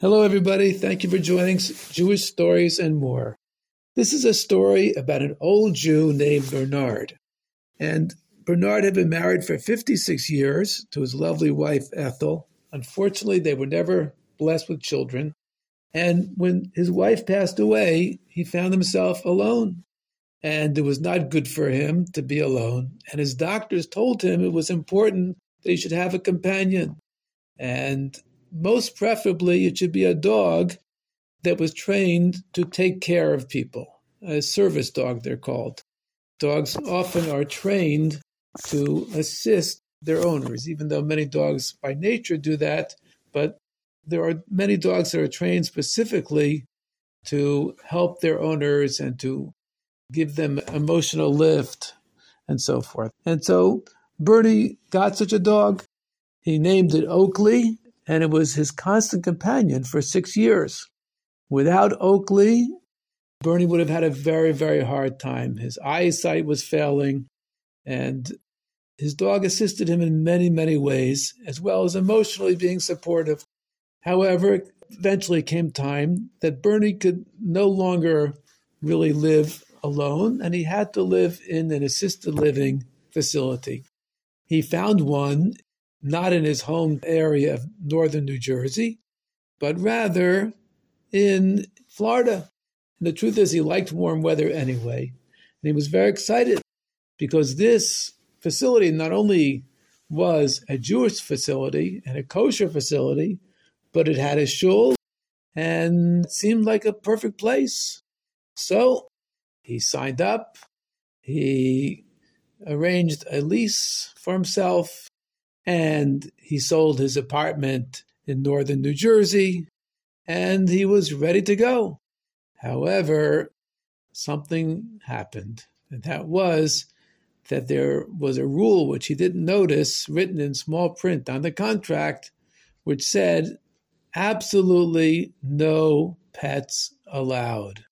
Hello, everybody. Thank you for joining Jewish Stories and More. This is a story about an old Jew named Bernard. And Bernard had been married for 56 years to his lovely wife, Ethel. Unfortunately, they were never blessed with children. And when his wife passed away, he found himself alone. And it was not good for him to be alone. And his doctors told him it was important that he should have a companion. And most preferably, it should be a dog that was trained to take care of people. A service dog, they're called. Dogs often are trained to assist their owners, even though many dogs by nature do that. But there are many dogs that are trained specifically to help their owners and to give them emotional lift and so forth. And so Bernie got such a dog. He named it Oakley, and it was his constant companion for 6 years. Without Oakley, Bernie would have had a very, very hard time. His eyesight was failing, and his dog assisted him in many, many ways, as well as emotionally being supportive. However, eventually came time that Bernie could no longer really live alone, and he had to live in an assisted living facility. He found one not in his home area of northern New Jersey, but rather in Florida. And the truth is, he liked warm weather anyway. And he was very excited because this facility not only was a Jewish facility and a kosher facility, but it had a shul and it seemed like a perfect place. So he signed up. He arranged a lease for himself, and he sold his apartment in northern New Jersey, and he was ready to go. However, something happened, and that was that there was a rule which he didn't notice written in small print on the contract, which said absolutely no pets allowed.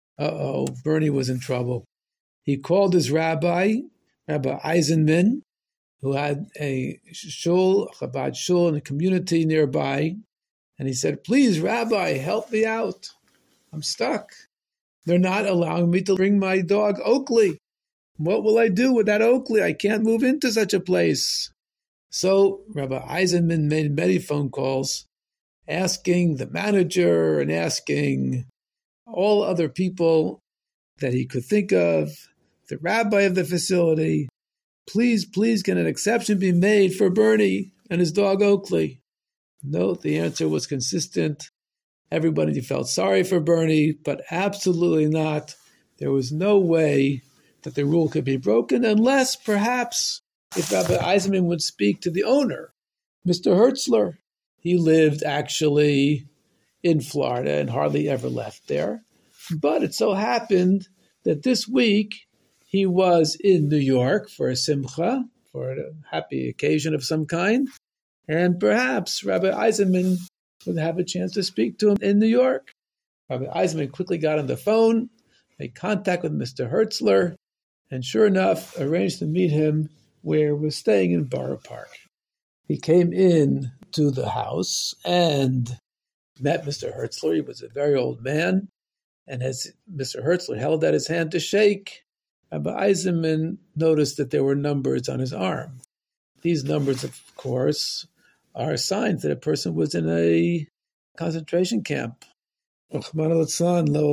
Bernie was in trouble. He called his rabbi, Rabbi Eisenman, who had a shul, Chabad shul in a community nearby. And he said, "Please, Rabbi, help me out. I'm stuck. They're not allowing me to bring my dog Oakley. What will I do with that Oakley? I can't move into such a place." So Rabbi Eisenman made many phone calls, asking the manager and asking all other people that he could think of, the rabbi of the facility, please, can an exception be made for Bernie and his dog Oakley? No, the answer was consistent. Everybody felt sorry for Bernie, but absolutely not. There was no way that the rule could be broken unless perhaps if Rabbi Eisenman would speak to the owner, Mr. Hertzler. He lived actually in Florida and hardly ever left there. But it so happened that this week he was in New York for a simcha, for a happy occasion of some kind, and perhaps Rabbi Eisenman would have a chance to speak to him in New York. Rabbi Eisenman quickly got on the phone, made contact with Mr. Hertzler, and sure enough, arranged to meet him where he was staying in Borough Park. He came in to the house and met Mr. Hertzler. He was a very old man, and as Mr. Hertzler held out his hand to shake, Rabbi Eisenman noticed that there were numbers on his arm. These numbers, of course, are signs that a person was in a concentration camp. None of us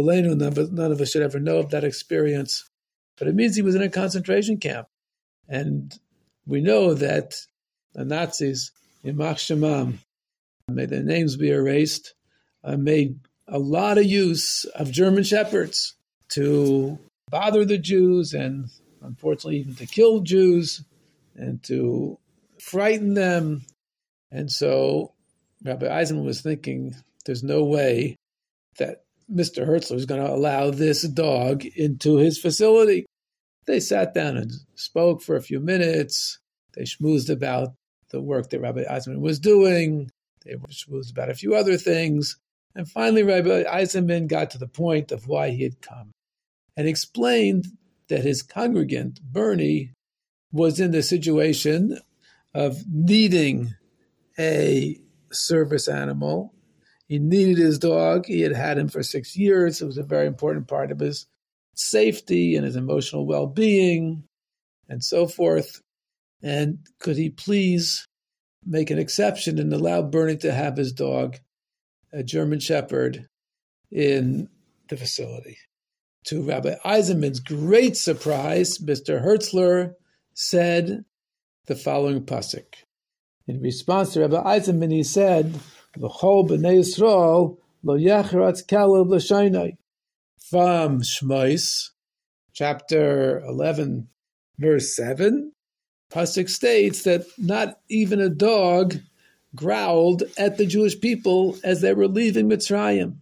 should ever know of that experience. But it means he was in a concentration camp. And we know that the Nazis, Yimach Shemam, may their names be erased, made a lot of use of German shepherds to bother the Jews and unfortunately even to kill Jews and to frighten them. And so Rabbi Eisenman was thinking there's no way that Mr. Hertzler is going to allow this dog into his facility. They sat down and spoke for a few minutes. They schmoozed about the work that Rabbi Eisenman was doing. They schmoozed about a few other things. And finally, Rabbi Eisenman got to the point of why he had come and explained that his congregant, Bernie, was in the situation of needing a service animal. He needed his dog. He had had him for 6 years. It was a very important part of his safety and his emotional well-being and so forth. And could he please make an exception and allow Bernie to have his dog, a German Shepherd, in the facility? To Rabbi Eisenman's great surprise, Mr. Hertzler said the following pasuk. In response to Rabbi Eisenman, he said, "V'chol b'nei Yisrael lo yachratz kalev l'shaynai." From Shmos, chapter 11, verse 7, pasuk states that not even a dog growled at the Jewish people as they were leaving Mitzrayim.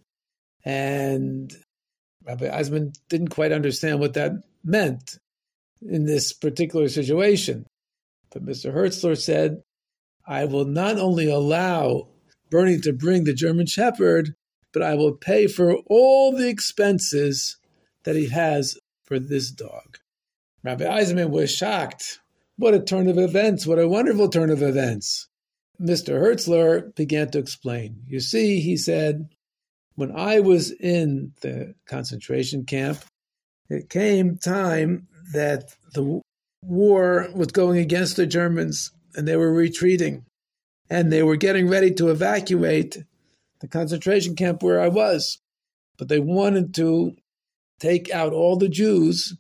And Rabbi Eisman didn't quite understand what that meant in this particular situation. But Mr. Hertzler said, I will not only allow Bernie to bring the German Shepherd, but I will pay for all the expenses that he has for this dog. Rabbi Eisenman was shocked. What a turn of events. What a wonderful turn of events. Mr. Hertzler began to explain. You see, he said, when I was in the concentration camp, it came time that the war was going against the Germans and they were retreating and they were getting ready to evacuate the concentration camp where I was. But they wanted to take out all the Jews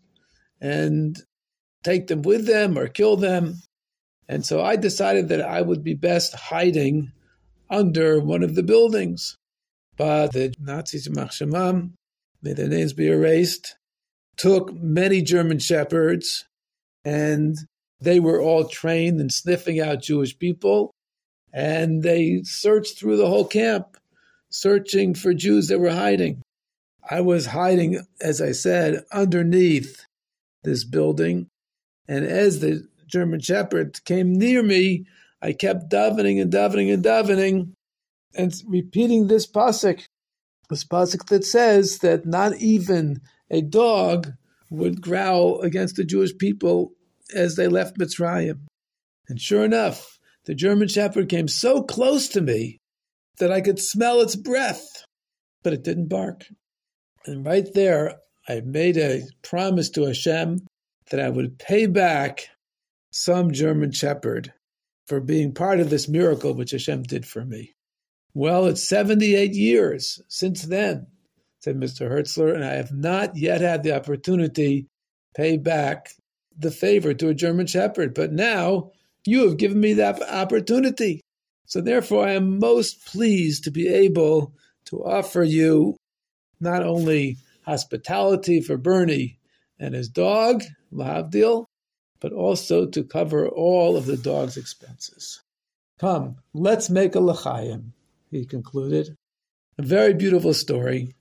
and take them with them or kill them. And so I decided that I would be best hiding under one of the buildings. But the Nazis, Machshamam, may their names be erased, took many German Shepherds, and they were all trained in sniffing out Jewish people, and they searched through the whole camp, searching for Jews that were hiding. I was hiding, as I said, underneath this building, and as the German Shepherd came near me, I kept davening and davening and davening, and repeating this pasuk that says that not even a dog would growl against the Jewish people as they left Mitzrayim. And sure enough, the German Shepherd came so close to me that I could smell its breath, but it didn't bark. And right there, I made a promise to Hashem that I would pay back some German Shepherd for being part of this miracle which Hashem did for me. Well, it's 78 years since then, said Mr. Hertzler, and I have not yet had the opportunity to pay back the favor to a German Shepherd. But now you have given me that opportunity. So therefore, I am most pleased to be able to offer you not only hospitality for Bernie and his dog, Lahavdil, but also to cover all of the dog's expenses. Come, let's make a l'chaim, he concluded. A very beautiful story.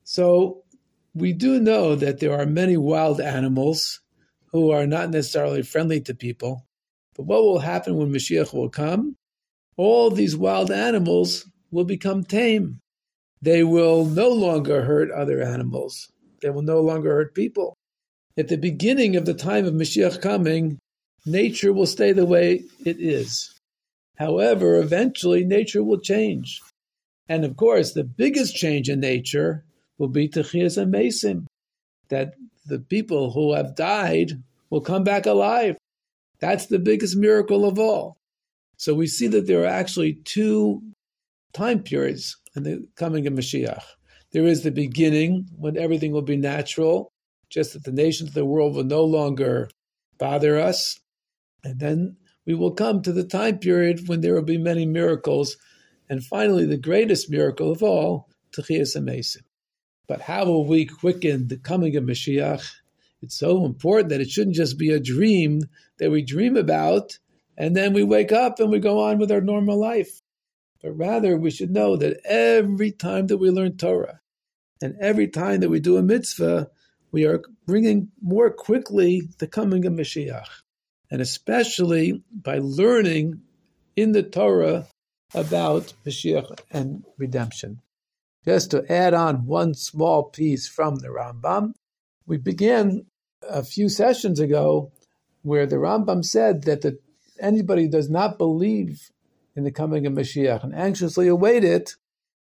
So we do know that there are many wild animals who are not necessarily friendly to people. But what will happen when Mashiach will come? All these wild animals will become tame. They will no longer hurt other animals. They will no longer hurt people. At the beginning of the time of Mashiach coming, nature will stay the way it is. However, eventually nature will change. And of course, the biggest change in nature will be Techiyas HaMesim, that the people who have died will come back alive. That's the biggest miracle of all. So we see that there are actually two time periods in the coming of Mashiach. There is the beginning, when everything will be natural, just that the nations of the world will no longer bother us. And then we will come to the time period when there will be many miracles. And finally, the greatest miracle of all, Techiyas HaMesim. But how will we quicken the coming of Mashiach? It's so important that it shouldn't just be a dream that we dream about, and then we wake up and we go on with our normal life. But rather, we should know that every time that we learn Torah, and every time that we do a mitzvah, we are bringing more quickly the coming of Mashiach. And especially by learning in the Torah about Mashiach and redemption. Just to add on one small piece from the Rambam, we began a few sessions ago where the Rambam said that anybody who does not believe in the coming of Mashiach and anxiously await it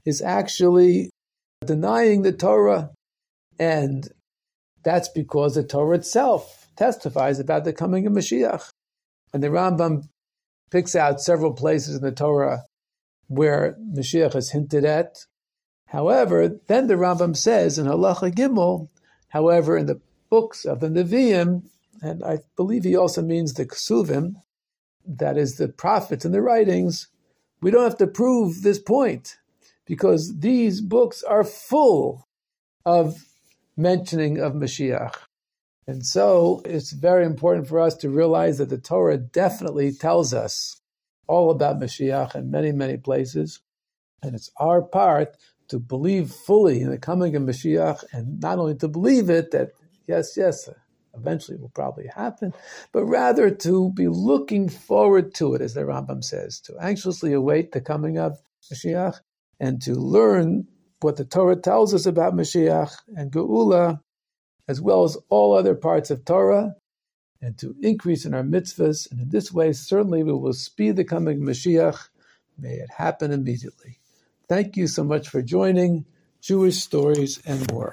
is actually denying the Torah. And that's because the Torah itself testifies about the coming of Mashiach. And the Rambam picks out several places in the Torah where Mashiach is hinted at. However, then the Rambam says in Halacha Gimel, however, in the books of the Nevi'im, and I believe he also means the Kesuvim, that is the prophets and the writings, we don't have to prove this point because these books are full of mentioning of Mashiach. And so it's very important for us to realize that the Torah definitely tells us all about Mashiach in many, many places. And it's our part to believe fully in the coming of Mashiach, and not only to believe it, that yes, eventually it will probably happen, but rather to be looking forward to it, as the Rambam says, to anxiously await the coming of Mashiach and to learn what the Torah tells us about Mashiach and Geula, as well as all other parts of Torah, and to increase in our mitzvahs. And in this way, certainly we will speed the coming of Mashiach. May it happen immediately. Thank you so much for joining Jewish Stories and More.